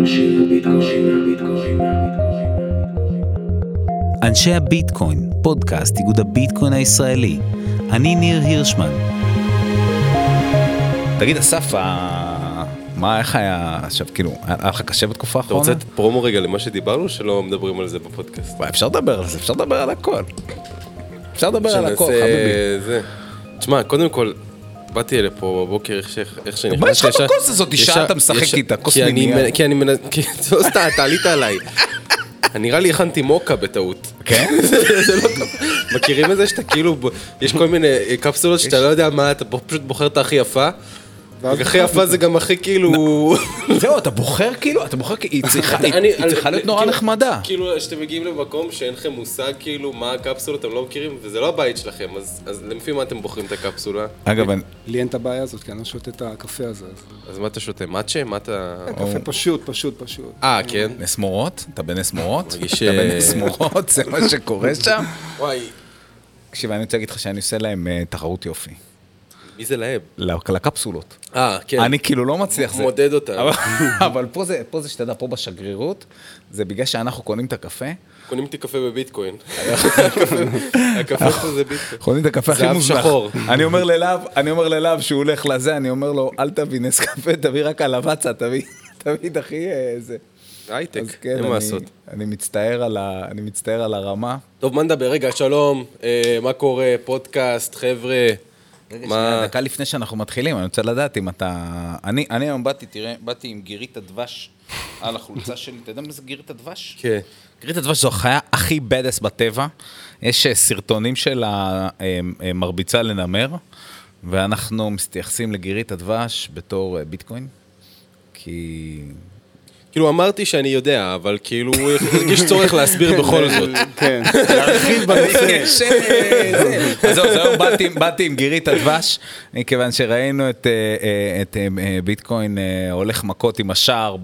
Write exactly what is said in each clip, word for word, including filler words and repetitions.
אנשי הביטקוין, פודקאסט איגוד הביטקוין הישראלי. אני ניר הירשמן. תגיד, אסף, מה, איך היה, עכשיו, כאילו, היה לך קשה בתקופה האחרונה? אתה רוצה את פרומו רגע למה שדיברנו, שלא מדברים על זה בפודקאסט? אפשר לדבר על זה, אפשר לדבר על הכל. אפשר לדבר על הכל, חביבי. תשמע, קודם כל, באתי לפה בבוקר, איך שנכנס... מה יש לך בכוס הזאת? אישה, אתה משחק איתה, כוס מיניאר. כי אני מנ... כי לא סתם, אתה עלית עליי. נראה לי הכנתי מוקה בטעות. כן? זה לא טוב. מכירים את זה שאתה כאילו, יש כל מיני קפסולות שאתה לא יודע מה, אתה פשוט בוחר את הכי יפה, הכי יפה זה גם הכי כאילו... זהו, אתה בוחר כאילו, אתה בוחר כאילו, היא צריכה להיות נורא נחמדה. כאילו, שאתם מגיעים למקום שאין לכם מושג כאילו מה הקפסולה, אתם לא מכירים, וזה לא הבית שלכם, אז לפי מה אתם בוחרים את הקפסולה? אגב, לי אין את הבעיה הזאת, כי אני לא שותה את הקפה הזה. אז מה אתה שותה? מאצ'ה? מה אתה... קפה פשוט, פשוט, פשוט. אה, כן? נסמורות? אתה בנסמורות? מרגיש... אתה בנסמורות? זה מה שקורה שם? וואי. תקשיב, אני רוצה להגיד לך שאני עושה להם תחרות יופי. מי זה להם? לקפסולות. אה, כן. אני כאילו לא מצליח. מודד אותה. אבל פה זה, פה זה שתדע, פה בשגרירות, זה בגלל שאנחנו קונים את הקפה. קונים את הקפה בביטקוין. הקפה פה זה ביטקוין. קונים את הקפה הכי מוזנח. שחור. אני אומר ללאב, אני אומר ללאב שהוא הולך לזה, אני אומר לו, אל תביא נס קפה, תביא רק על הוואצה, תביא, תביא הכי זה. הייטק, כן, אין מה לעשות. אני מצטער על ה, אני מצטער על הרמה. טוב, מה נדבר? רגע, שלום, מה קורה? פודקאסט, חבר'ה. מה... דקה לפני שאנחנו מתחילים, אני רוצה לדעת אם אתה... אני, אני היום באתי, תראה, באתי עם גירית הדבש על החולצה שלי. אתה יודע מה זה גירית הדבש? כן. גירית הדבש זו החיה הכי בדס בטבע. יש סרטונים של המרביצה לנמר, ואנחנו מתייחסים לגירית הדבש בתור ביטקוין, כי... כאילו אמרתי שאני יודע, אבל כאילו הוא הרגיש צורך להסביר בכל זאת. כן, להרחיב בנושא. אז זהו, זהו, באתי עם גירית הדבש, מכיוון שראינו את ביטקוין הולך מכות עם השער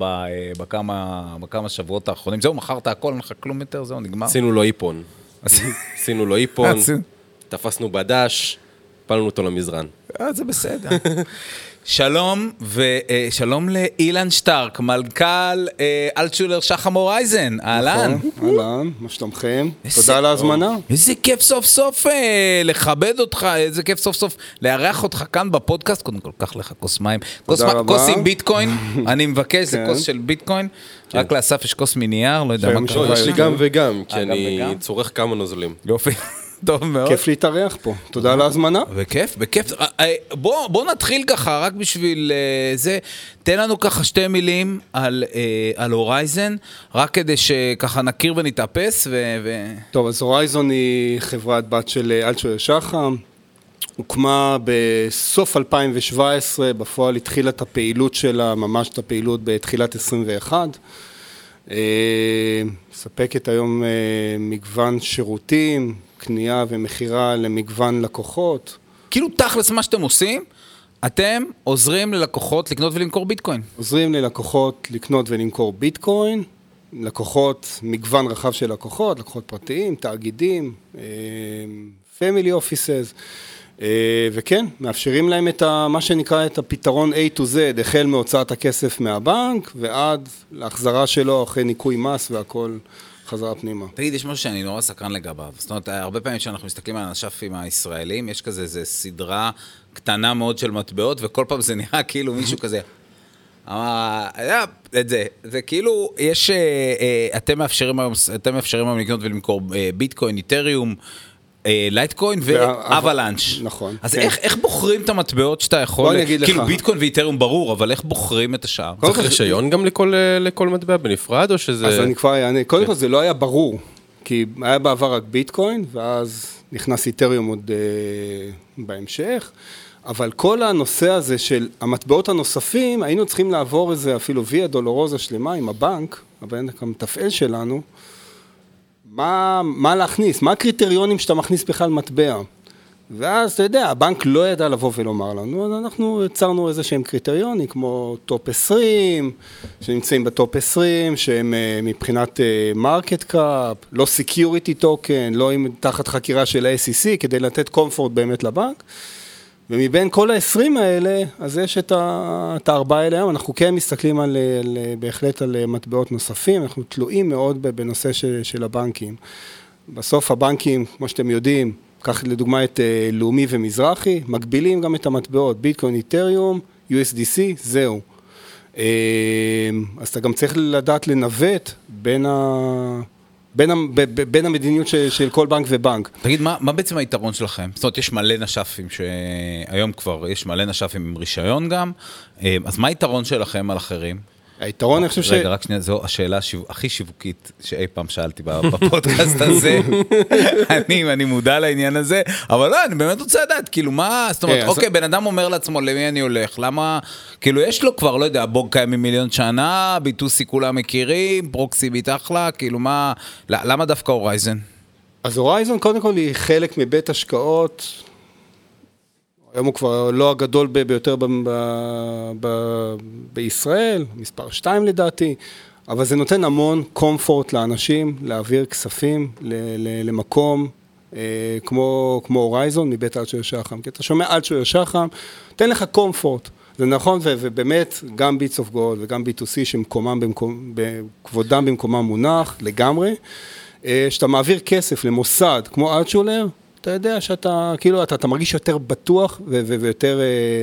בכמה שבועות האחרונים. זהו, מכרת הכל, אין לך כלום יותר, זהו, נגמר. עשינו לו איפון. עשינו לו איפון, תפסנו בדש, פעלנו אותו למזרן. זה בסדר. שלום, ושלום לאילן שטרק, מלכ"ל אלטשולר שחם הורייזן, אהלן. אהלן, מה שלומכם? תודה על ההזמנה. איזה כיף סוף סוף לכבד אותך, איזה כיף סוף סוף לארח אותך כאן בפודקאסט, קודם כל, קח לך כוס מים. תודה רבה. כוס עם ביטקוין, אני מבקש, זה כוס של ביטקוין, רק לאסף יש כוס מנייר, לא יודע מה קרה. יש לי גם וגם, כי אני צורך כמה נוזלים. יופי. טוב מאוד. כיף להתארח פה, תודה על ההזמנה. בכיף, בכיף. בוא, בוא נתחיל ככה, רק בשביל זה, תן לנו ככה שתי מילים על, על הורייזן, רק כדי שככה נכיר ונתאפס ו... ו... טוב, אז הורייזן היא חברת בת של אלטשולר שחם, הוקמה בסוף אלפיים שבע עשרה, בפועל התחילה את הפעילות שלה, ממש את הפעילות בתחילת עשרים ואחת, מספקת היום מגוון שירותים, קנייה ומחירה למגוון לקוחות. כאילו תכלס מה שאתם עושים, אתם עוזרים ללקוחות לקנות ולמכור ביטקוין. עוזרים ללקוחות לקנות ולמכור ביטקוין, לקוחות, מגוון רחב של לקוחות, לקוחות פרטיים, תאגידים, family offices, וכן, מאפשרים להם את ה, מה שנקרא את הפתרון A to Z, החל מהוצאת הכסף מהבנק, ועד להחזרה שלו אחרי ניקוי מס והכל חזרה פנימה. תגיד, יש משהו שאני נורא סקרן לגביו. זאת אומרת, הרבה פעמים שאנחנו מסתכלים על הנש"פים הישראלים, יש כזה, זה סדרה קטנה מאוד של מטבעות, וכל פעם זה נראה כאילו מישהו כזה, את זה, זה כאילו, יש, אתם מאפשרים היום, אתם מאפשרים היום לקנות ולמכור ביטקוין, איתריום, לייטקוין ואבלנץ'. נכון. אז איך, איך בוחרים את המטבעות שאתה יכול? כאילו ביטקוין ואיתריום ברור, אבל איך בוחרים את השאר? צריך רישיון גם לכל, לכל מטבע בנפרד, או שזה... אז אני כבר אענה. קודם כל זה לא היה ברור, כי היה בעבר רק ביטקוין, ואז נכנס איתריום עוד בהמשך, אבל כל הנושא הזה של המטבעות הנוספים, היינו צריכים לעבור איזה אפילו ויה דולורוזה שלמה עם הבנק, הבנק המתפעל שלנו, מה, מה להכניס, מה הקריטריונים שאתה מכניס בכלל מטבע. ואז אתה יודע, הבנק לא ידע לבוא ולומר לנו, אז אנחנו יצרנו איזה שהם קריטריונים, כמו טופ עשרים, שנמצאים בטופ עשרים, שהם מבחינת מרקט קאפ, לא סקיוריטי טוקן, לא עם תחת חקירה של ה-איי סי סי, כדי לתת קומפורט באמת לבנק. ומבין כל ה-עשרים האלה, אז יש את הארבעה האלה היום, אנחנו כן מסתכלים על, על, בהחלט על מטבעות נוספים, אנחנו תלויים מאוד בנושא של, של הבנקים. בסוף הבנקים, כמו שאתם יודעים, קח לדוגמה את לאומי ומזרחי, מגבילים גם את המטבעות, ביטקוין, איתריום, יו אס די סי, זהו. אז אתה גם צריך לדעת לנווט בין ה... בין, בין המדיניות של, של כל בנק ובנק. תגיד, מה, מה בעצם היתרון שלכם? זאת אומרת, יש מלא נשפים שהיום כבר יש מלא נשפים עם רישיון גם, אז מה היתרון שלכם על אחרים? היתרון, אני חושב ש... רגע, רק שנייה, זו השאלה הכי שיווקית שאי פעם שאלתי בפודקאסט הזה. אני, אני מודע לעניין הזה, אבל לא, אני באמת רוצה לדעת, כאילו מה, זאת אומרת, אוקיי, בן אדם אומר לעצמו, למי אני הולך? למה, כאילו, יש לו כבר, לא יודע, בוג קיים ממיליון שנה, ביטוסי כולם מכירים, פרוקסי ביטחלה, כאילו מה, למה דווקא הורייזן? אז הורייזן, קודם כל, היא חלק מבית השקעות, היום הוא כבר לא הגדול ביותר ב- ב- ב- בישראל, מספר שתיים לדעתי, אבל זה נותן המון קומפורט לאנשים, להעביר כספים ל- ל- למקום אה, כמו, כמו הורייזון מבית אלטשולר שחם. כי אתה שומע אלטשולר שחם, תן לך קומפורט. זה נכון, ו- ובאמת גם ביטס אוף גולד וגם בי טו סי שמקומם במקום, כבודם במקומם מונח לגמרי, אה, שאתה מעביר כסף למוסד כמו אלטשולר, אתה יודע שאתה, כאילו, אתה, אתה מרגיש יותר בטוח ו- ו- ויותר אה,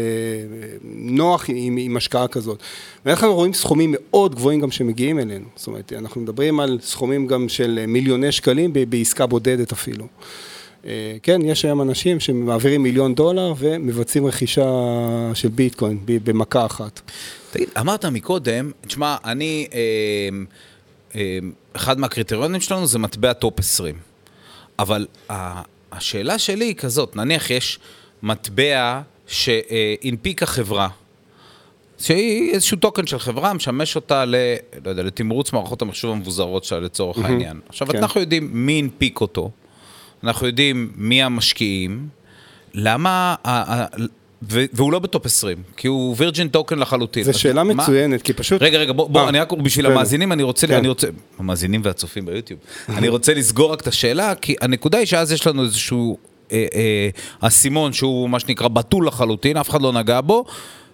נוח עם, עם השקעה כזאת. ואנחנו רואים סכומים מאוד גבוהים גם שמגיעים אלינו. זאת אומרת, אנחנו מדברים על סכומים גם של מיליוני שקלים ב- בעסקה בודדת אפילו. אה, כן, יש היום אנשים שמעבירים מיליון דולר ומבצעים רכישה של ביטקוין במכה אחת. תגיד, אמרת מקודם, תשמע, אני, אה, אה, אחד מהקריטריונים שלנו זה מטבע טופ עשרים. אבל ה... השאלה שלי היא כזאת, נניח יש מטבע שהנפיקה חברה, שהיא איזשהו טוקן של חברה, משמש אותה ל, לא יודע, לתמרוץ מערכות המחשוב המבוזרות שלה לצורך mm-hmm. העניין. עכשיו, כן. אנחנו יודעים מי הנפיק אותו, אנחנו יודעים מי המשקיעים, למה, והוא לא בטופ עשרים, כי הוא וירג'ין טוקן לחלוטין. זו שאלה מצוינת, כי פשוט... רגע, רגע, בוא, בוא, אני רק בשביל המאזינים, אני רוצה, אני רוצה, המאזינים והצופים ביוטיוב, אני רוצה לסגור רק את השאלה, כי הנקודה היא שאז יש לנו איזשהו הסימון שהוא מה שנקרא בטול לחלוטין, אף אחד לא נגע בו,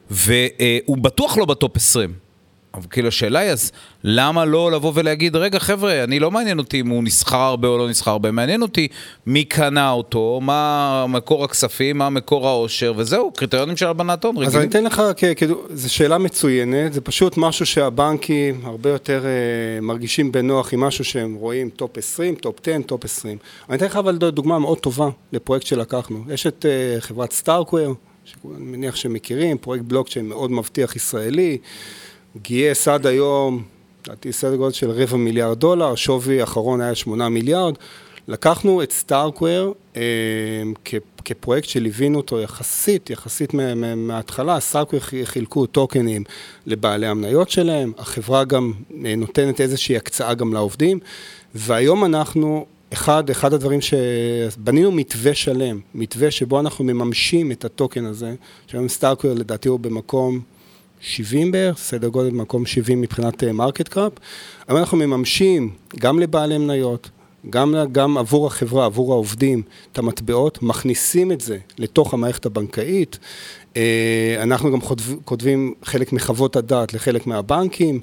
והוא בטוח לא בטופ עשרים. אבל כאילו השאלה היא, אז למה לא לבוא ולהגיד, רגע חבר'ה, אני לא מעניין אותי אם הוא נסחר הרבה או לא נסחר הרבה, מעניין אותי מי קנה אותו, מה מקור הכספים, מה מקור העושר, וזהו, קריטריונים של הלבנת הון. אז אני אתן לך, זו שאלה מצוינת, זה פשוט משהו שהבנקים הרבה יותר מרגישים בנוח עם משהו שהם רואים טופ עשרים, טופ עשר, טופ עשרים. אני אתן לך אבל דוגמה מאוד טובה לפרויקט שלקחנו. יש את חברת סטארקוור, שאני מניח שמכירים, פרויקט בלוקצ'יין מאוד מבטיח ישראלי, גייס עד היום, לדעתי סדר גודל של רבע מיליארד דולר, שווי האחרון היה שמונה מיליארד, לקחנו את סטארקוור אה, כ, כפרויקט שליווינו אותו יחסית, יחסית מההתחלה, סטארקוור חילקו טוקנים לבעלי המניות שלהם, החברה גם נותנת איזושהי הקצאה גם לעובדים, והיום אנחנו, אחד, אחד הדברים שבנינו מתווה שלם, מתווה שבו אנחנו מממשים את הטוקן הזה, שהיום סטארקוור לדעתי הוא במקום שבעים בערך, סדר גודל במקום שבעים מבחינת מרקט קאפ, אבל אנחנו מממשים גם לבעלי מניות, גם, גם עבור החברה, עבור העובדים, את המטבעות, מכניסים את זה לתוך המערכת הבנקאית, אנחנו גם כותבים חלק מחוות הדעת לחלק מהבנקים,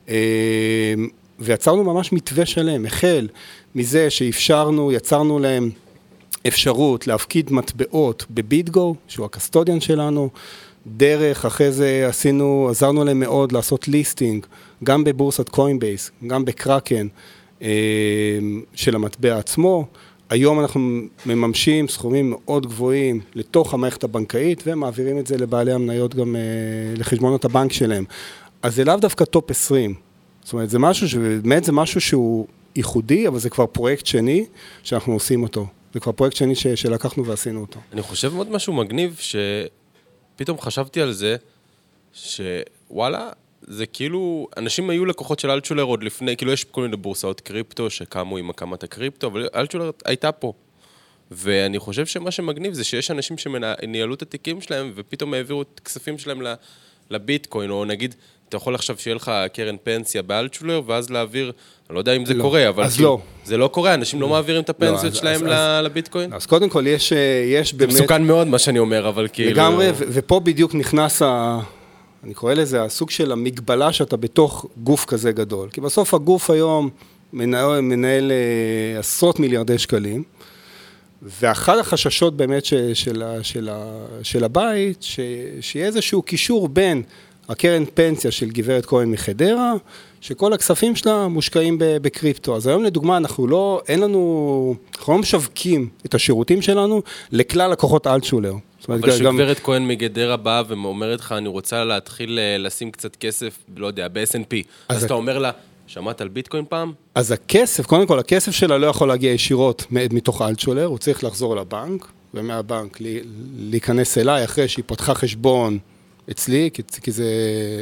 ויצרנו ממש מתווה שלם, החל מזה שאפשרנו, יצרנו להם אפשרות להפקיד מטבעות בביטגו, שהוא הקסטודיאן שלנו, דרך, אחרי זה עשינו, עזרנו להם מאוד לעשות ליסטינג, גם בבורסת קוינבייס, גם בקרקן של המטבע עצמו. היום אנחנו מממשים סכומים מאוד גבוהים לתוך המערכת הבנקאית, ומעבירים את זה לבעלי המניות גם לחשבונות הבנק שלהם. אז זה לאו דווקא טופ עשרים. זאת אומרת, זה משהו, באמת זה משהו שהוא ייחודי, אבל זה כבר פרויקט שני שאנחנו עושים אותו. זה כבר פרויקט שני שלקחנו ועשינו אותו. אני חושב מאוד משהו מגניב ש... פתאום חשבתי על זה, שוואלה, זה כאילו, אנשים היו לקוחות של אלטשולר עוד לפני, כאילו יש כל מיני בורסאות קריפטו שקמו עם הקמת הקריפטו, אבל אלטשולר הייתה פה. ואני חושב שמה שמגניב זה שיש אנשים שניהלו את התיקים שלהם, ופתאום העבירו את הכספים שלהם לביטקוין, או נגיד, אתה יכול עכשיו שיהיה לך קרן פנסיה באלטשולר, ואז להעביר, אני לא יודע אם זה לא. קורה, אבל... אז כאילו, לא. זה לא קורה, אנשים לא מעבירים את הפנסיות אז- שלהם אז- ל- לביטקוין? אז קודם כל, יש, יש זה באמת... מסוכן מאוד מה שאני אומר, אבל כאילו... לגמרי, ו- ופה בדיוק נכנס, ה, אני קורא לזה, הסוג של המגבלה שאתה בתוך גוף כזה גדול. כי בסוף הגוף היום מנהל, מנהל אה, עשרות מיליארדי שקלים, ואחד החששות באמת ש, של, ה- של, ה- של הבית, ש, שיהיה איזשהו קישור בין הקרן פנסיה של גברת כהן מחדרה, שכל הכספים שלה מושקעים ב- בקריפטו. אז היום לדוגמה, אנחנו לא, אין לנו, אנחנו לא משווקים את השירותים שלנו לכלל לקוחות אלטשולר. זאת אומרת, אבל גם- שגברת כהן מגדרה באה ואומרת לך, אני רוצה להתחיל אה, לשים קצת כסף, לא יודע, ב-אס אנד פי. אז אז אתה אומר לה, שמעת על ביטקוין פעם? אז הכסף, קודם כל, הכסף שלה לא יכול להגיע ישירות מתוך אלטשולר, הוא צריך לחזור לבנק, ומהבנק לי- להיכנס אליי אחרי שהיא פתחה חשבון אצלי, כי, כי זה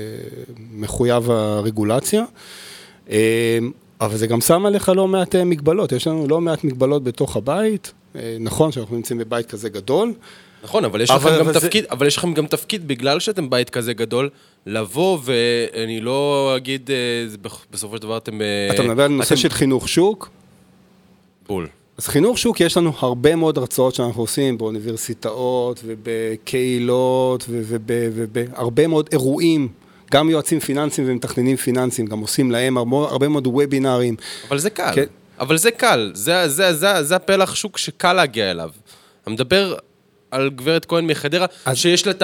מחויב הרגולציה. אבל זה גם שם עליך לא מעט מגבלות, יש לנו לא מעט מגבלות בתוך הבית, נכון שאנחנו נמצאים בבית כזה גדול. נכון, אבל יש אבל- לכם גם אבל זה- תפקיד, אבל יש לכם גם תפקיד, בגלל שאתם בית כזה גדול, לבוא ואני לא אגיד, אה, זה בכ- בסופו של דבר אתם... אה, אתה מדבר על נושא אתם- של חינוך שוק, בול. אז חינוך שוק, יש לנו הרבה מאוד הרצאות שאנחנו עושים באוניברסיטאות ובקהילות ובהרבה מאוד אירועים, גם יועצים פיננסיים ומתכננים פיננסיים, גם עושים להם הרבה, הרבה מאוד וובינרים. אבל זה קל. כן. אבל זה קל. זה, זה, זה, זה הפלח שוק שקל להגיע אליו. אני מדבר על גברת כהן מחדרה, אז- שיש לה את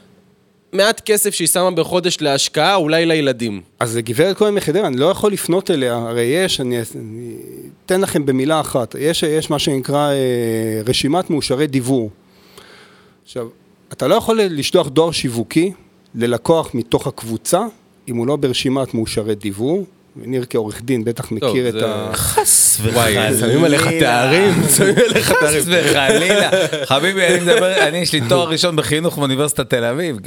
המעט כסף שהיא שמה בחודש להשקעה, אולי לילדים. אז גברת כהן מחדרה, אני לא יכול לפנות אליה, הרי יש, אני, אני אתן לכם במילה אחת, יש, יש מה שנקרא אה, רשימת מאושרי דיוור. עכשיו, אתה לא יכול לשלוח דואר שיווקי ללקוח מתוך הקבוצה, אם הוא לא ברשימת מאושרי דיוור, וניר כעורך דין בטח מכיר את זה- ה... חס וואי, וחלילה. שמים עליך תארים, שמים עליך תארים. חס וחלילה. חביבי, אני מדבר, אני יש לי תואר ראשון בחינוך באוניברסיטת תל אביב,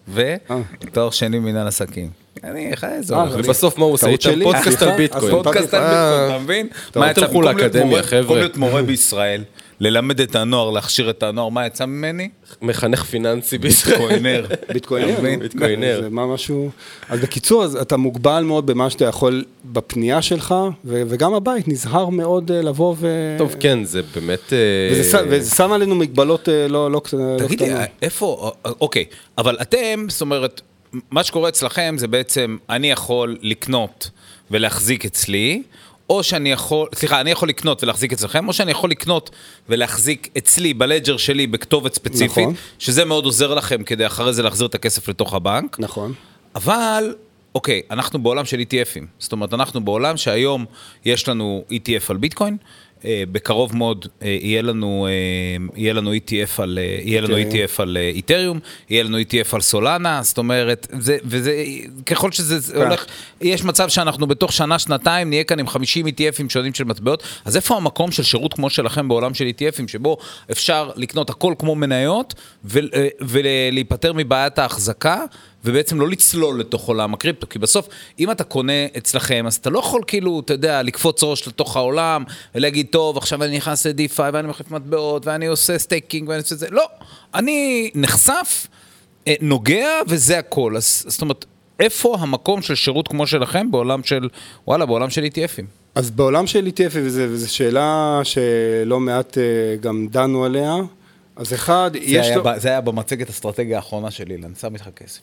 ותואר שני מנהל עסקים. אני, איך זה אה, הולך? אני- ובסוף מה הוא עושה? טעות איתם שלי, פודקאסט סליחה, על ביטקוין. אז פודקאסט על אה, ביטקוין, אתה מבין? טוב, מה יצא? תלכו במקום להיות לאקדמיה, מורה- חבר'ה. במקום להיות מורה בישראל, ללמד את הנוער, להכשיר את הנוער, מה יצא ממני? מחנך פיננסי בישראל. ביטקוינר. ביטקוינר, אתה מבין? נו. ביטקוינר. זה מה משהו... אז בקיצור, אז אתה מוגבל מאוד במה שאתה יכול בפנייה שלך, ו- וגם הבית נזהר מאוד אה, לבוא ו... טוב, כן, זה באמת... אה, וזה, ש- וזה שם עלינו מגבלות אה, לא, לא, קט- לא תגיד לי, קטנות. איפה, אוקיי, אבל אתם, זאת אומרת, מה שקורה אצלכם זה בעצם, אני יכול לקנות ולהחזיק אצלי, או שאני יכול, סליחה, אני יכול לקנות ולהחזיק אצלכם, או שאני יכול לקנות ולהחזיק אצלי, בלג'ר שלי, בכתובת ספציפית, נכון. שזה מאוד עוזר לכם כדי אחרי זה להחזיר את הכסף לתוך הבנק. נכון. אבל, אוקיי, אנחנו בעולם של אי טי אפים. זאת אומרת, אנחנו בעולם שהיום יש לנו אי טי אף על ביטקוין, אה, בקרוב מאוד אה, יהיה לנו, אה, יהיה לנו אי טי אף על, אה, יהיה לנו אי טי אף על אה, איתריום, יהיה לנו אי טי אף על סולנה, זאת אומרת, זה, וזה, ככל שזה זה הולך, יש מצב שאנחנו בתוך שנה, שנתיים, נהיה כאן עם חמישים אי טי אפים שונים של מטבעות, אז איפה המקום של שירות כמו שלכם בעולם של אי טי אפים, שבו אפשר לקנות הכל כמו מניות, ו- אה, ולהיפטר מבעיית ההחזקה, ובעצם לא לצלול לתוך עולם הקריפטו, כי בסוף, אם אתה קונה אצלכם, אז אתה לא יכול כאילו, אתה יודע, לקפוץ ראש לתוך העולם, ולהגיד, טוב, עכשיו אני נכנס ל-די-פיי, ואני מחליף מטבעות, ואני עושה סטייקינג, ואני עושה זה, לא, אני נחשף, אה, נוגע, וזה הכל. אז זאת אומרת, איפה המקום של שירות כמו שלכם, בעולם של, וואלה, בעולם של אי טי אפים? אז בעולם של אי טי אף, וזו שאלה שלא מעט אה, גם דנו עליה, אז אחד, זה יש היה לו... ב- זה היה במצגת אסטרטגיה האחרונה שלי, אני שם איתך כסף.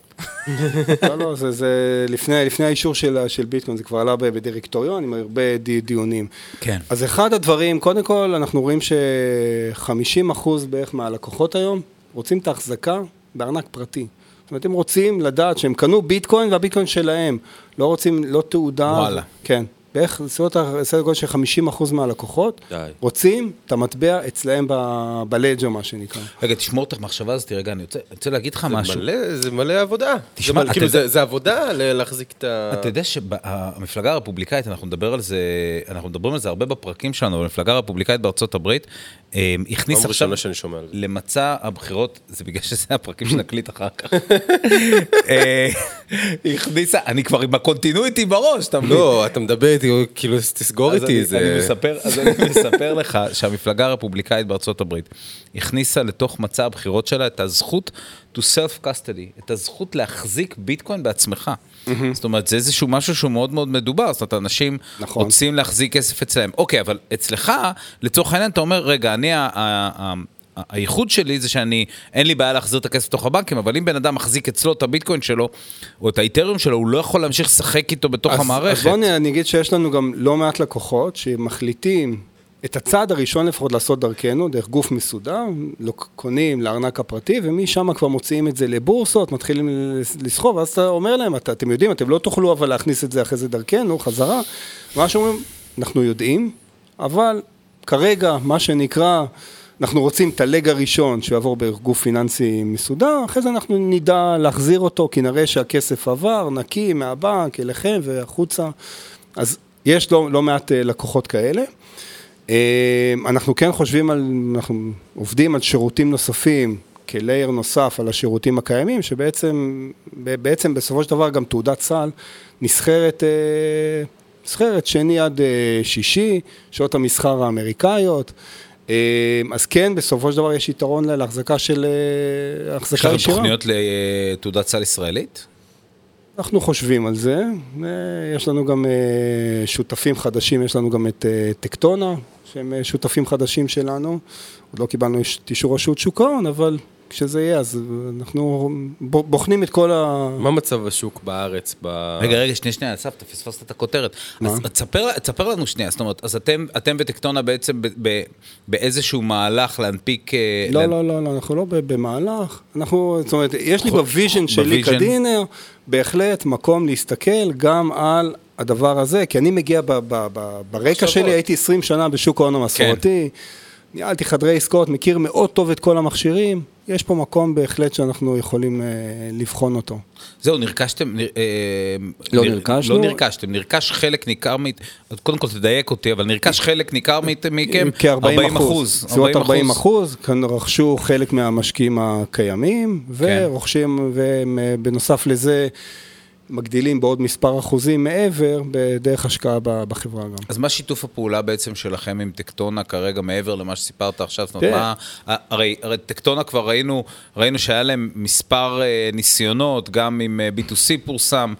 לא, לא, זה, זה לפני, לפני האישור של, של ביטקוין, זה כבר עלה בדירקטוריון עם הרבה די, דיונים. כן. אז אחד הדברים, קודם כל, אנחנו רואים ש-חמישים אחוז בערך מהלקוחות היום רוצים את ההחזקה בארנק פרטי. זאת אומרת, הם רוצים לדעת שהם קנו ביטקוין והביטקוין שלהם. לא רוצים, לא תעודה. וואלה. כן. בערך סדר גודל של חמישים אחוז מהלקוחות די. רוצים את המטבע אצלהם ב- בלג'ר, מה שנקרא. רגע, תשמור את המחשבה הזאת, רגע, אני רוצה, אני רוצה להגיד לך זה משהו. מלא, זה מלא עבודה. תשמע, זה מלא- אתה כאילו, יודע- זה- זה עבודה ל- להחזיק את ה... אתה יודע שהמפלגה הרפובליקאית, אנחנו נדבר על זה, אנחנו מדברים על זה הרבה בפרקים שלנו, אבל המפלגה הרפובליקאית בארצות הברית, אה, הכניס פעם עכשיו ראשונה שאני שומע על זה. למצע הבחירות, זה בגלל שזה הפרקים שנקליט אחר כך. אה, הכניסה, אני כבר עם הקונטינויטי בראש, אתה מבין? לא, אתה מדבר איתי, כאילו, תסגור אז איתי, אני- זה... אני מספר, אז אני מספר לך שהמפלגה הרפובליקאית בארצות הברית הכניסה לתוך מצע הבחירות שלה את הזכות to self-custody, את הזכות להחזיק ביטקוין בעצמך. זאת אומרת, זה איזשהו משהו שהוא מאוד מאוד מדובר, זאת אומרת, אנשים נכון. רוצים להחזיק כסף אצלם. אוקיי, אבל אצלך, לצורך העניין, אתה אומר, רגע, אני, ה- ה- ה- הייחוד שלי זה שאני, אין לי בעיה להחזיר את הכסף בתוך הבנקים, אבל אם בן אדם מחזיק אצלו את הביטקוין שלו, או את האיתריום שלו, הוא לא יכול להמשיך לשחק איתו בתוך אז, המערכת. אז בוא אני אגיד שיש לנו גם לא מעט לקוחות שמחליטים את הצעד הראשון לפחות לעשות דרכנו, דרך גוף מסודר, לא קונים לארנק הפרטי, ומשם כבר מוציאים את זה לבורסות, מתחילים לסחוב, ואז אתה אומר להם, את, אתם יודעים, אתם לא תוכלו אבל להכניס את זה אחרי זה דרכנו, חזרה, מה שאומרים, אנחנו יודעים, אבל כרגע, מה שנקרא, אנחנו רוצים את הלג הראשון שיעבור בגוף פיננסי מסודר, אחרי זה אנחנו נדע להחזיר אותו, כי נראה שהכסף עבר, נקי מהבנק, אליכם והחוצה, אז יש לא, לא מעט לקוחות כאלה. אנחנו כן חושבים על, אנחנו עובדים על שירותים נוספים, כלייר נוסף על השירותים הקיימים, שבעצם, בעצם בסופו של דבר גם תעודת סל נסחרת, נסחרת שני עד שישי, שעות המסחר האמריקאיות, אז כן, בסופו של דבר יש יתרון להחזקה של החזקה ישירה. יש לכם תוכניות לתעודת סל ישראלית? אנחנו חושבים על זה, יש לנו גם שותפים חדשים, יש לנו גם את טקטונה, שהם שותפים חדשים שלנו, עוד לא קיבלנו את אישור רשות שוק ההון, אבל כשזה יהיה, אז אנחנו בוחנים את כל ה... מה מצב השוק בארץ? ב... רגע, רגע, שנייה, שנייה, אסף, אתה פספסת את הכותרת. אז תספר, תספר לנו שנייה, זאת אומרת, אז אתם, אתם וטקטונה בעצם ב, ב, באיזשהו מהלך להנפיק... לא, לא, לא, לא, אנחנו לא במהלך, אנחנו, זאת אומרת, יש לי בוויז'ן שלי כדינר, בהחלט מקום להסתכל גם על הדבר הזה, כי אני מגיע ב, ב, ב, ברקע שלי, הייתי עשרים שנה בשוק ההון המסורתי, ניהלתי חדרי עסקאות, מכיר מאוד טוב את כל המכשירים, יש פה מקום בהחלט שאנחנו יכולים אה, לבחון אותו. זהו, נרכשתם... אה, לא נר, נרכשנו. לא נרכשתם, נרכש חלק ניכר, מת, קודם כל תדייק אותי, אבל נרכש חלק ניכר מכם, כ-ארבעים אחוז. בסביבות ארבעים אחוז, כאן רכשו חלק מהמשקיעים הקיימים, ורוכשים, ובנוסף לזה, מגדילים בעוד מספר אחוזים מעבר, בדרך השקעה בחברה גם. אז מה שיתוף הפעולה בעצם שלכם עם טקטונה כרגע מעבר למה שסיפרת עכשיו? זאת אומרת, מה, הרי, הרי טקטונה כבר ראינו, ראינו שהיה להם מספר ניסיונות, גם עם בי טו סי פורסם,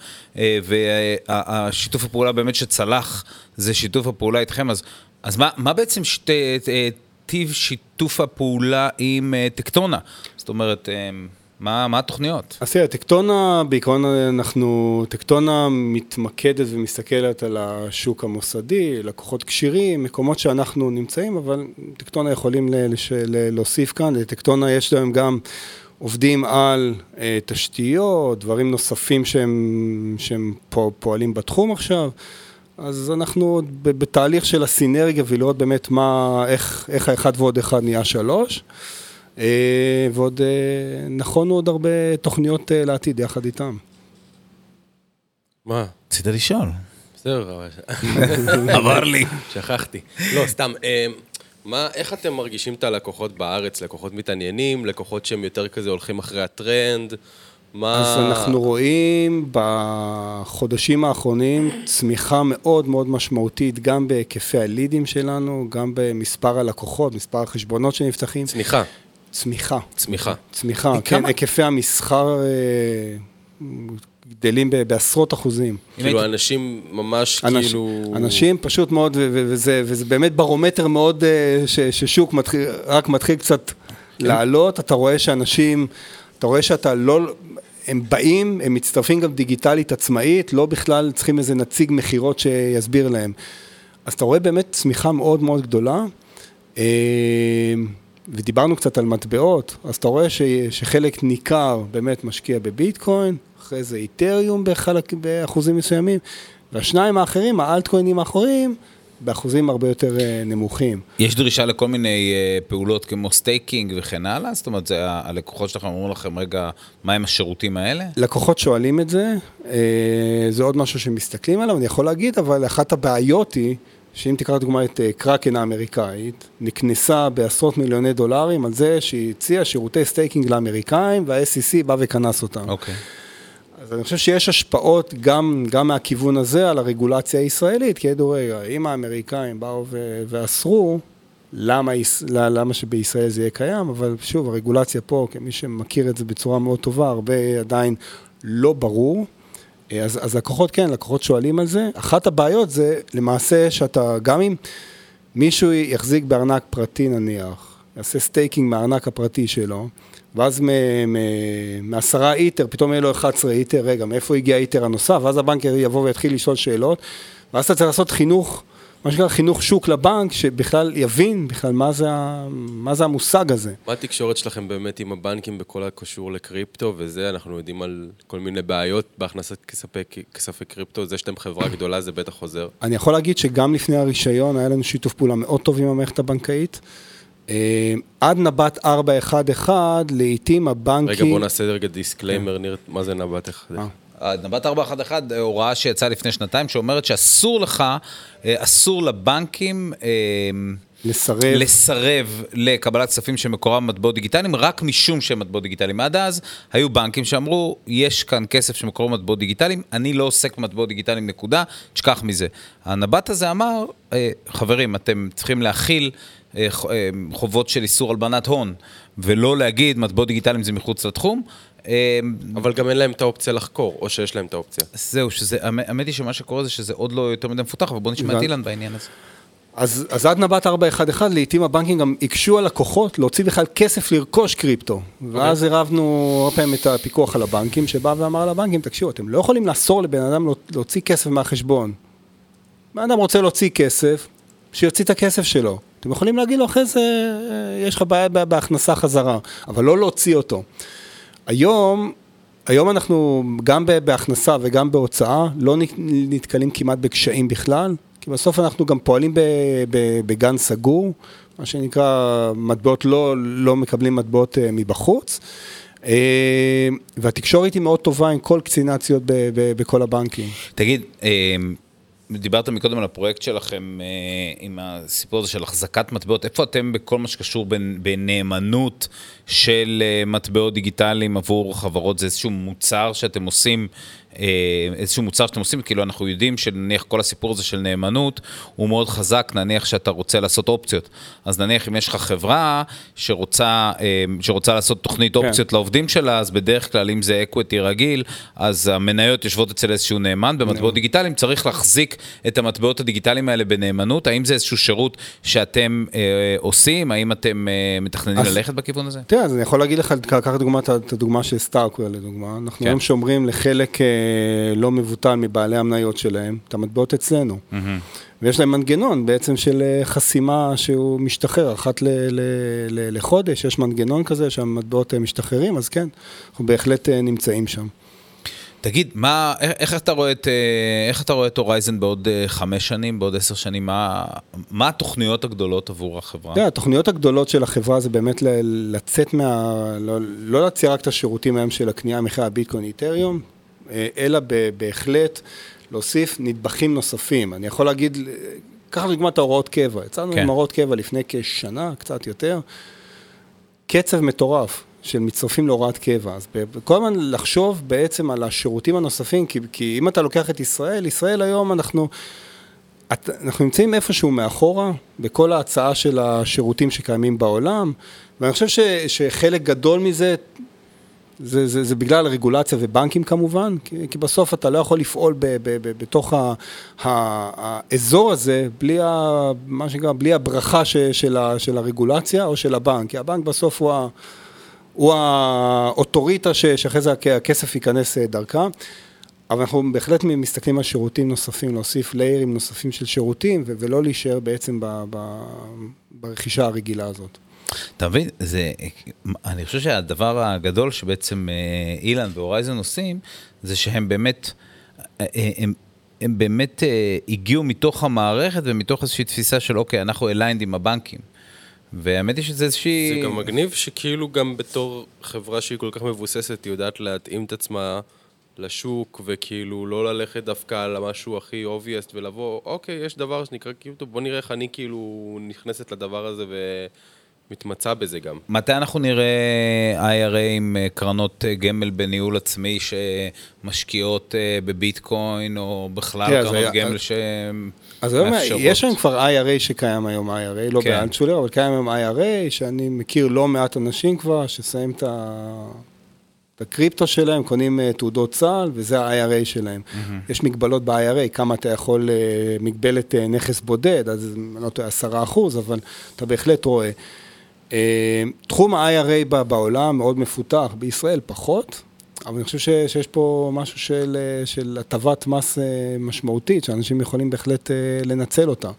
והשיתוף הפעולה באמת שצלח, זה שיתוף הפעולה איתכם. אז, אז מה, מה בעצם שת, טיב שיתוף הפעולה עם טקטונה? זאת אומרת... מה, מה התוכניות? אז תראה, טקטונה, בעיקרון אנחנו, טקטונה מתמקדת ומסתכלת על השוק המוסדי, לקוחות קשירים, מקומות שאנחנו נמצאים, אבל טקטונה יכולים ל- ל- להוסיף כאן, לטקטונה יש להם גם עובדים על אה, תשתיות, דברים נוספים שהם, שהם פועלים בתחום עכשיו, אז אנחנו בתהליך של הסינרגיה ולראות באמת מה, איך, איך האחד ועוד אחד נהיה שלוש, ועוד נכונו עוד הרבה תוכניות לעתיד יחד איתם. מה? רצית לשאול. בסדר, עבר לי. שכחתי. לא, סתם. מה, איך אתם מרגישים את הלקוחות בארץ? לקוחות מתעניינים, לקוחות שהם יותר כזה הולכים אחרי הטרנד? מה... אז אנחנו רואים בחודשים האחרונים צמיחה מאוד מאוד משמעותית, גם בהיקפי הלידים שלנו, גם במספר הלקוחות, מספר החשבונות שנפתחים. צמיחה. צמיחה. צמיחה. צמיחה, כן, היקפי המסחר גדלים בעשרות אחוזים. כאילו, אנשים ממש כאילו... אנשים פשוט מאוד, וזה באמת ברומטר מאוד, ששוק רק מתחיל קצת לעלות, אתה רואה שאנשים, אתה רואה שאתה לא... הם באים, הם מצטרפים גם דיגיטלית עצמאית, לא בכלל צריכים איזה נציג מחירות שיסביר להם. אז אתה רואה באמת צמיחה מאוד מאוד גדולה, ודיברנו קצת על מטבעות, אז אתה רואה ש, שחלק ניכר באמת משקיע בביטקוין, אחרי זה איתריום בחלק, באחוזים מסוימים, והשניים האחרים, האלטקוינים האחרים, באחוזים הרבה יותר נמוכים. יש דרישה לכל מיני פעולות כמו סטייקינג וכן הלאה? זאת אומרת, זה הלקוחות שלכם אומרים לכם, רגע, מה הם השירותים האלה? לקוחות שואלים את זה, זה עוד משהו שמסתכלים עליו, אני יכול להגיד, אבל אחת הבעיות היא, שאם תקרא דוגמה את קראקן האמריקאית, נכנסה בעשרות מיליוני דולרים על זה שהיא הציעה שירותי סטייקינג לאמריקאים, וה-אס אי סי בא וכנס אותם. אוקיי. אז אני חושב שיש השפעות גם, גם מהכיוון הזה על הרגולציה הישראלית, כי ידעו רגע, אם האמריקאים באו ו- ואסרו, למה, למה שבישראל זה יהיה קיים, אבל שוב, הרגולציה פה, כמי שמכיר את זה בצורה מאוד טובה, הרבה עדיין לא ברור, אז, אז לקוחות, כן, לקוחות שואלים על זה. אחת הבעיות זה למעשה שאתה, גם אם מישהו יחזיק בארנק פרטי נניח, יעשה סטייקינג מהארנק הפרטי שלו, ואז מעשרה איתר, פתאום יהיה לו אחד עשר איתר, רגע, מאיפה הגיע איתר הנוסף, ואז הבנק יבוא ויתחיל לשאול שאלות, ואז אתה צריך לעשות חינוך, מה שקרה חינוך שוק לבנק, שבכלל יבין בכלל מה זה, מה זה המושג הזה. מה התקשורת שלכם באמת עם הבנקים בכל הקשור לקריפטו, וזה אנחנו יודעים על כל מיני בעיות בהכנסת כספי, כספי קריפטו, זה שאתם חברה גדולה, זה בטח חוזר. אני יכול להגיד שגם לפני הרישיון, היה לנו שיתוף פעולה מאוד טוב עם המערכת הבנקאית, עד נבט ארבע אחת אחת, לעתים הבנקים... רגע, בוא נעשה רגע דיסקליימר, נראה מה זה נבט אחד. נבט ארבע אחת אחת, הוראה שיצאה לפני שנתיים, שאומרת שאסור לך, אסור לבנקים... לסרב. לסרב לקבלת כספים שמקורם מטבעות דיגיטליים, רק משום שהם מטבעות דיגיטליים. עד אז היו בנקים שאמרו, יש כאן כסף שמקורם מטבעות דיגיטליים, אני לא עוסק במטבעות דיגיטליים, נקודה, תשכח מזה. הנבט הזה אמר, חברים, אתם צריכים להכיל חובות של איסור הלבנת הון, ולא להגיד מטבעות דיגיטליים זה מחוץ לתחום. אבל גם אין להם את האופציה לחקור, או שיש להם את האופציה. זהו, האמת היא שמה שקורה זה שזה עוד לא יותר מדי מפותח, אבל בוא נשמע את אילן בעניין הזה. אז, אז עד נבט ארבע אחת אחת, לעתים הבנקים גם הקשו על לקוחות להוציא בכלל כסף לרכוש קריפטו. ואז הרבנו הרבה פעמים את הפיקוח על הבנקים, שבא ואמר לבנקים, תקשיבו, אתם לא יכולים לאסור לבן אדם להוציא כסף מהחשבון. בן אדם רוצה להוציא כסף, שיוציא את הכסף שלו. אתם יכולים להגיד לו, אחרי זה יש לך בעיה בהכנסה חזרה, אבל לא להוציא אותו. היום, היום אנחנו גם בהכנסה וגם בהוצאה, לא נתקלים כמעט בקשיים בכלל, כי בסוף אנחנו גם פועלים בגן סגור, מה שנקרא, מטבעות לא, לא מקבלים מטבעות מבחוץ, והתקשורת היא מאוד טובה עם כל קצינציות בכל הבנקים. תגיד, דיברת מקודם על הפרויקט שלכם עם הסיפור הזה של החזקת מטבעות, איפה אתם בכל מה שקשור בנאמנות של מטבעות דיגיטליים עבור חברות? זה איזשהו מוצר שאתם עושים, איזשהו מוצר שאתם עושים, כאילו אנחנו יודעים שנניח כל הסיפור הזה של נאמנות הוא מאוד חזק, נניח שאתה רוצה לעשות אופציות, אז נניח אם יש לך חברה שרוצה, שרוצה לעשות תוכנית אופציות לעובדים שלה, אז בדרך כלל אם זה אקוויטי רגיל, אז המניות יושבות אצל איזשהו נאמן, במטבעות דיגיטליים צריך להחזיק את המטבעות הדיגיטליים האלה בנאמנות, האם זה איזשהו שירות שאתם עושים, האם אתם מתכננים ללכת בכיוון הזה? תראה, אז אני יכול להגיד לך, קח את הדוגמה של סטארקוול לדוגמה, אנחנו היום שומרים לחלק לא מבוטל מבעלי המניות שלהם, את המטבעות אצלנו. Mm-hmm. ויש להם מנגנון בעצם של חסימה שהוא משתחרר, אחת ל- ל- ל- לחודש, יש מנגנון כזה שהמטבעות משתחררים, אז כן, אנחנו בהחלט נמצאים שם. תגיד, מה, איך אתה רואה את, איך אתה רואה את הורייזן בעוד חמש שנים, בעוד עשר שנים, מה, מה התוכניות הגדולות עבור החברה? כן, התוכניות הגדולות של החברה זה באמת לצאת מה, לא, לא להציע רק את השירותים היום של הקנייה מחיר הביטקוין איתריום, אלא בהחלט להוסיף נדבכים נוספים. אני יכול להגיד, ככה לדוגמה את ההוראות קבע. יצאנו עם הוראות קבע לפני כשנה, קצת יותר. קצב מטורף של מצטרפים להוראת קבע. אז כל הזמן לחשוב בעצם על השירותים הנוספים, כי, כי אם אתה לוקח את ישראל, ישראל היום אנחנו, אנחנו נמצאים איפשהו מאחורה, בכל ההצעה של השירותים שקיימים בעולם, ואני חושב ש, שחלק גדול מזה, זה, זה, זה בגלל הרגולציה ובנקים כמובן, כי, כי בסוף אתה לא יכול לפעול ב, ב, ב, בתוך ה, ה, האזור הזה, בלי, ה, מה שנקרא, בלי הברכה ש, של, ה, של הרגולציה או של הבנק, כי הבנק בסוף הוא, ה, הוא האוטוריטה ש, שאחרי זה הכסף ייכנס דרכה, אבל אנחנו בהחלט מסתכלים על שירותים נוספים, להוסיף ליירים נוספים של שירותים, ו, ולא להישאר בעצם ב, ב, ברכישה הרגילה הזאת. אתה מבין, זה, אני חושב שהדבר הגדול שבעצם אילן והורייזן עושים, זה שהם באמת, הם, הם באמת הגיעו מתוך המערכת ומתוך איזושהי תפיסה של אוקיי, אנחנו אליינד עם הבנקים. והאמת היא שזה איזושהי... זה גם מגניב שכאילו גם בתור חברה שהיא כל כך מבוססת, היא יודעת להתאים את עצמה לשוק, וכאילו לא ללכת דווקא על משהו הכי obvious ולבוא, אוקיי, יש דבר שנקרא קריפטו, בוא נראה איך אני כאילו נכנסת לדבר הזה ו... מתמצא בזה גם. מתי אנחנו נראה איי אר איי עם קרנות גמל בניהול עצמי שמשקיעות בביטקוין או בכלל קרנות גמל שמאפשרות? אז יש לנו כבר איי אר איי שקיים היום איי אר איי, לא באלטשולר, אבל קיים היום איי אר איי שאני מכיר לא מעט אנשים כבר ששמים את ה... את הקריפטו שלהם, קונים תעודות צה"ל, וזה ה-איי אר איי שלהם. Mm-hmm. יש מגבלות ב-איי אר איי, כמה אתה יכול, מגבלת נכס בודד, אז אני לא טועה עשרה אחוז, אבל אתה בהחלט רואה. תחום ה-איי אר איי בעולם מאוד מפותח, בישראל פחות, אבל אני חושב שיש פה משהו של, של הטבת מס משמעותית, שאנשים יכולים בהחלט לנצל אותה.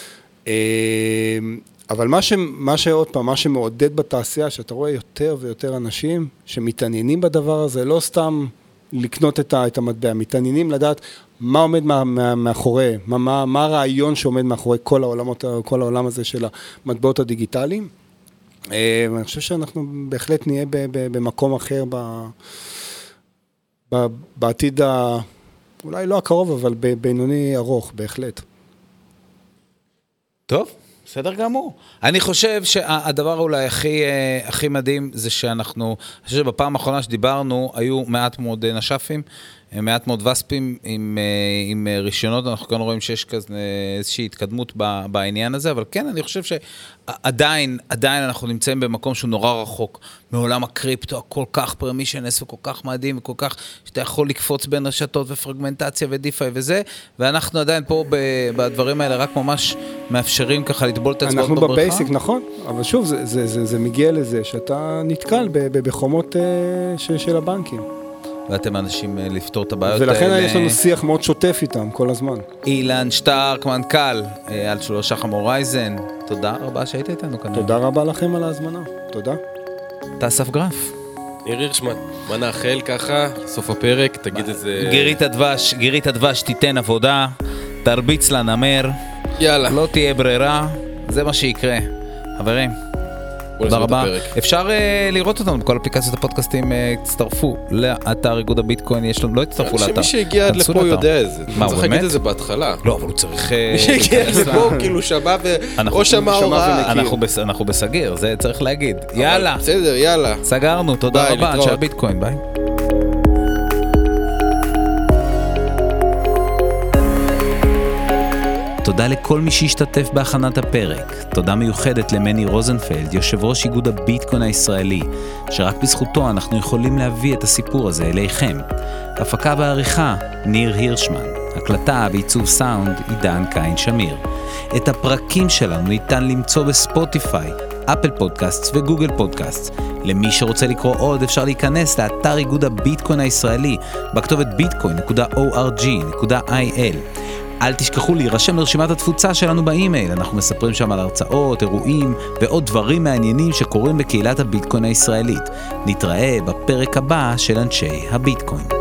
אבל מה, ש, מה שעוד פעם, מה שמעודד בתעשייה, שאתה רואה יותר ויותר אנשים שמתעניינים בדבר הזה, לא סתם לקנות את, ה, את המטבע, מתעניינים לדעת מה עומד מה, מה, מאחורי, מה, מה, מה הרעיון שעומד מאחורי כל העולמות, כל העולם הזה של המטבעות הדיגיטליים. אני חושב שאנחנו בהחלט נהיה ב, ב, במקום אחר ב, ב, בעתיד, ה, אולי לא הקרוב, אבל בינוני ארוך, בהחלט. טוב. בסדר גמור. אני חושב שהדבר אולי הכי, הכי מדהים זה שאנחנו, אני חושב שבפעם האחרונה שדיברנו, היו מעט מאוד נשפים, מעט מאוד וספים עם, עם רישיונות, אנחנו כאן רואים שיש כזה איזושהי התקדמות בעניין הזה, אבל כן, אני חושב שעדיין, עדיין אנחנו נמצאים במקום שהוא נורא רחוק, מעולם הקריפטו, הכל כך פרמישנס וכל כך מדהים, וכל כך שאתה יכול לקפוץ בין רשתות ופרגמנטציה ודיפיי וזה, ואנחנו עדיין פה בדברים האלה רק ממש מאפשרים ככה לטבול את הצבאות בבריכה. אנחנו בבייסיק, נכון, אבל שוב, זה, זה, זה, זה מגיע לזה שאתה נתקל בחומות של הבנקים. ואתם אנשים לפתור את הבעיות ולכן האלה. ולכן יש לנו שיח מאוד שוטף איתם כל הזמן. אילן שטרק, מנכ"ל, על שלו שחם הורייזן, תודה רבה שהיית איתנו כאן. תודה רבה לכם על ההזמנה, תודה. תאסף גרף. ניר הירשמן, מה נאחל ככה, סוף הפרק, תגיד איזה... גירית הדבש, גירית הדבש תיתן עבודה, תרביץ לנמר, יאללה. לא תהיה ברירה, זה מה שיקרה. חברים. תודה רבה. אפשר לראות אותנו בכל אפליקציות הפודקאסטים, הצטרפו לאתר איגוד הביטקוין, יש לנו, לא הצטרפו לאתר. שמי שהגיע עד לפה יודע את זה. מה, צריך להגיד את זה בהתחלה. לא, אבל הוא צריך... מי שהגיע עד לפה, כאילו שמע או שמע הוראה. אנחנו בסגיר, זה צריך להגיד. יאללה. בסדר, יאללה. סגרנו, תודה רבה, אנשי הביטקוין, ביי. תודה לכל מי שהשתתף בהכנת הפרק. תודה מיוחדת למני רוזנפלד, יושב ראש איגוד הביטקוין הישראלי, שרק בזכותו אנחנו יכולים להביא את הסיפור הזה אליכם. הפקה בעריכה, ניר הירשמן. הקלטה בעיצוב סאונד, עידן קין שמיר. את הפרקים שלנו ניתן למצוא בספוטיפיי, אפל פודקאסט וגוגל פודקאסט. למי שרוצה לקרוא עוד אפשר להיכנס לאתר איגוד הביטקוין הישראלי, בכתובת ביטקוין נקודה או אר ג'י נקודה איי אל. אל תשכחו להירשם לרשימת התפוצה שלנו באימייל, אנחנו מספרים שם על הרצאות, אירועים ועוד דברים מעניינים שקורים בקהילת הביטקוין הישראלית. נתראה בפרק הבא של אנשי הביטקוין.